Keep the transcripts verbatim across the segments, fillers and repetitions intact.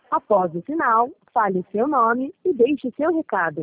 Após o sinal, fale seu nome e deixe seu recado.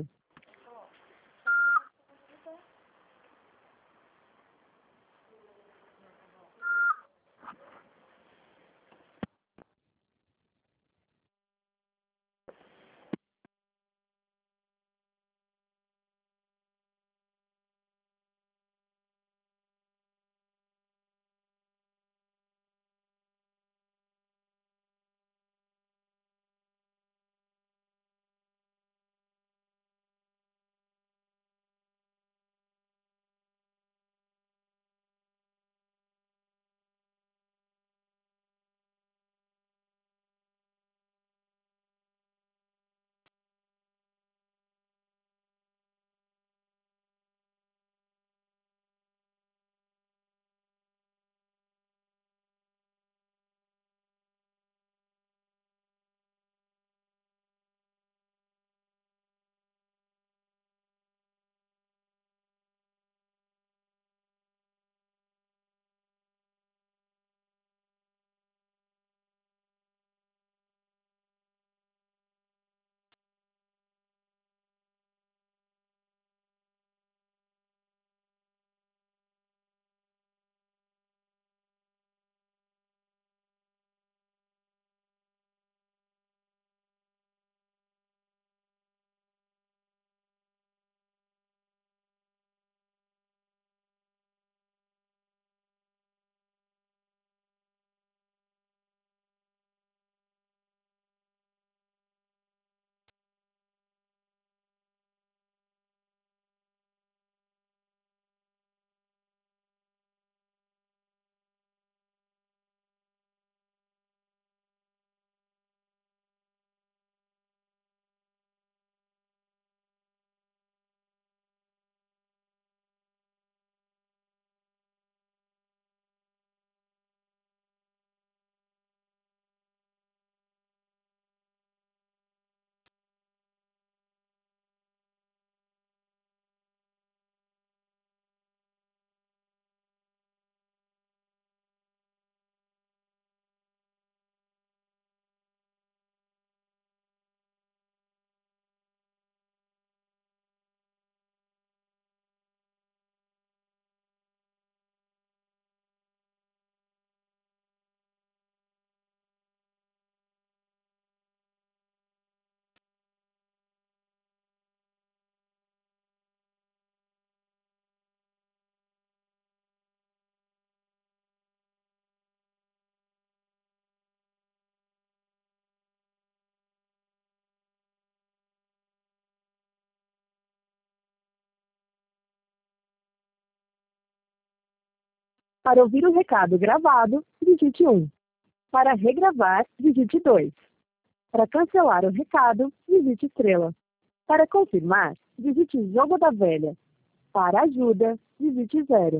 Para ouvir o recado gravado, digite um. Para regravar, digite dois. Para cancelar o recado, digite estrela. Para confirmar, digite jogo da velha. Para ajuda, digite zero.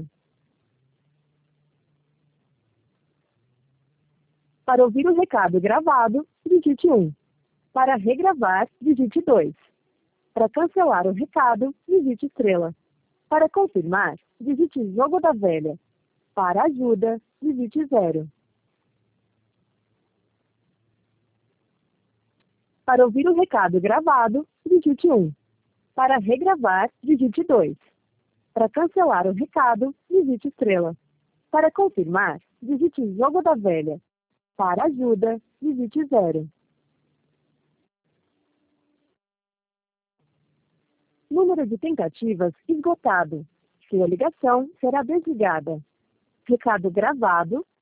Para ouvir o recado gravado, digite um. Para regravar, digite dois. Para cancelar o recado, digite estrela. Para confirmar, digite jogo da velha. Para ajuda, digite zero. Para ouvir o recado gravado, digite um. Para regravar, digite dois. Para cancelar o recado, digite estrela. Para confirmar, digite jogo da velha. Para ajuda, digite zero. Número de tentativas esgotado. Sua ligação será desligada. Recado gravado